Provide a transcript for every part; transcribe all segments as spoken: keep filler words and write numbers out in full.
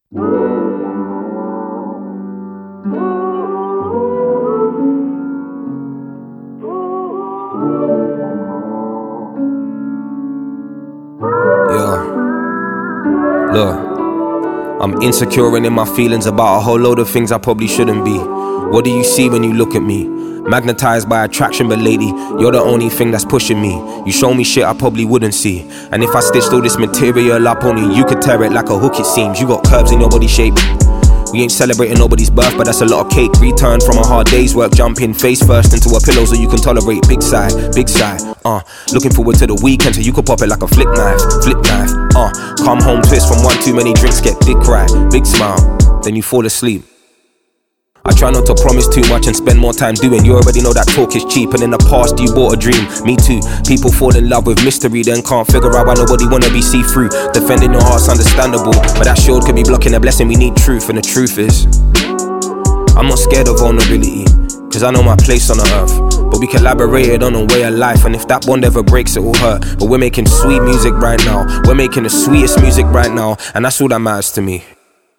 Yeah, look, I'm insecure and in my feelings about a whole load of things I probably shouldn't be. What do you see when you look at me? Magnetized by attraction, but lady, you're the only thing that's pushing me. You show me shit I probably wouldn't see. And if I stitched all this material up, only you could tear it like a hook it seems. You got curves in your body shape. We ain't celebrating nobody's birth, but that's a lot of cake. Return from a hard day's work, jumping face first into a pillow so you can tolerate. Big sigh, big sigh, uh looking forward to the weekend so you could pop it like a flick knife, flip knife, uh come home twist from one too many drinks, get big cry, big smile, then you fall asleep. I try not to promise too much and spend more time doing. You already know that talk is cheap, and in the past you bought a dream. Me too. People fall in love with mystery, then can't figure out why nobody wanna be see-through. Defending your heart's understandable, but that shield could be blocking a blessing. We need truth, and the truth is I'm not scared of vulnerability, cause I know my place on the earth. But we collaborated on a way of life, and if that bond ever breaks it will hurt. But we're making sweet music right now. We're making the sweetest music right now, and that's all that matters to me.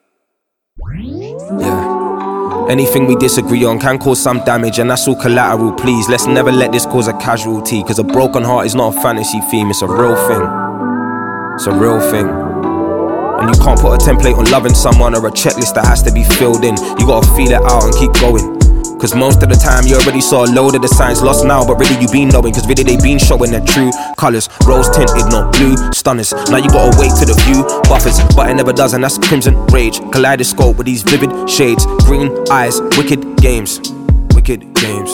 Yeah. Anything we disagree on can cause some damage, and that's all collateral, please. Let's never let this cause a casualty, cause a broken heart is not a fantasy theme, it's a real thing. It's a real thing. And you can't put a template on loving someone or a checklist that has to be filled in. You gotta feel it out and keep going. Cause most of the time you already saw a load of the signs lost now, but really you been knowing, cause really they been showing their true colours. Rose tinted, not blue, stunners. Now you gotta wait to the view, buffers, but it never does, and that's crimson rage. Kaleidoscope with these vivid shades, green eyes, wicked games, wicked games.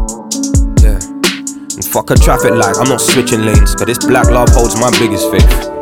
Yeah, and fuck a traffic light, I'm not switching lanes, cause this black love holds my biggest faith.